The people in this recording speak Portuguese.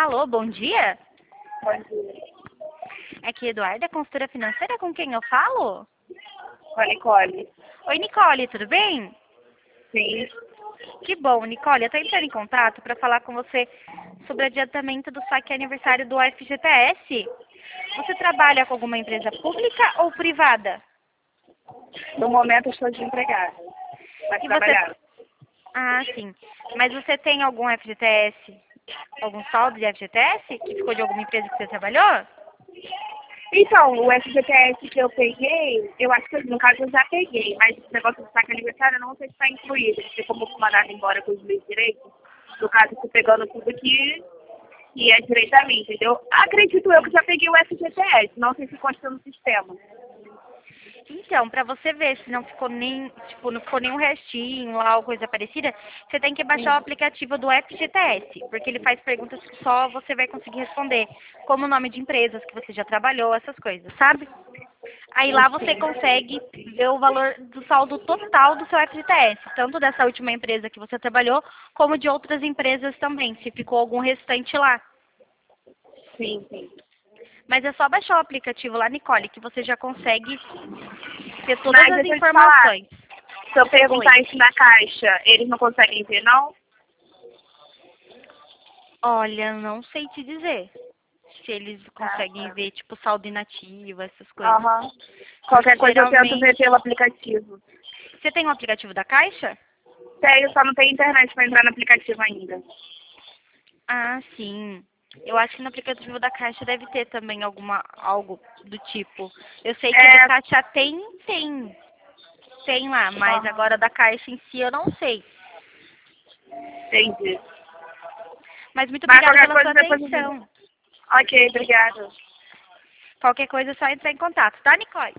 Alô, bom dia. Bom dia. Aqui, Eduarda, consultora financeira, com quem eu falo? Com a Nicole. Oi, Nicole, tudo bem? Sim. Que bom, Nicole, eu estou entrando em contato para falar com você sobre o adiantamento do saque aniversário do FGTS. Você trabalha com alguma empresa pública ou privada? No momento eu estou desempregada. Mas E você... trabalhar. Ah, sim. Mas você tem algum FGTS, algum saldo de FGTS que ficou de alguma empresa que você trabalhou? Então, o FGTS que eu peguei, eu acho que no caso eu já peguei, mas esse negócio do saque aniversário eu não sei se está incluído. Se como eu fui mandada embora com os meus direitos, no caso eu fui pegando tudo que é direito a mim, entendeu? Acredito eu que já peguei o FGTS, não sei se consta no sistema. Então, para você ver se não ficou nem, tipo, não ficou nenhum restinho lá ou coisa parecida, você tem que baixar o aplicativo do FGTS, porque ele faz perguntas que só você vai conseguir responder, como o nome de empresas que você já trabalhou, essas coisas, sabe? Aí lá você consegue ver o valor do saldo total do seu FGTS, tanto dessa última empresa que você trabalhou, como de outras empresas também, se ficou algum restante lá. Sim, sim. Mas é só baixar o aplicativo lá, Nicole, que você já consegue ter todas Mas as deixa eu te falar, informações. se eu Oi. perguntar isso na caixa, eles não conseguem ver, não? Olha, não sei te dizer se eles Tá, conseguem tá. ver, tipo, saldo inativo, essas coisas. Aham. Porque Qualquer coisa eu tento ver geralmente... pelo aplicativo. Você tem o aplicativo da Caixa? Tenho, só não tenho internet para entrar no aplicativo ainda. Ah, sim. Eu acho que no aplicativo da Caixa deve ter também algo do tipo. Eu sei que do É, Caixa tem lá, mas aham, agora da Caixa em si eu não sei. entendi. Mas muito Mas obrigada qualquer pela coisa sua depois eu digo. atenção. Ok, obrigada. Qualquer coisa é só entrar em contato, tá, Nicole?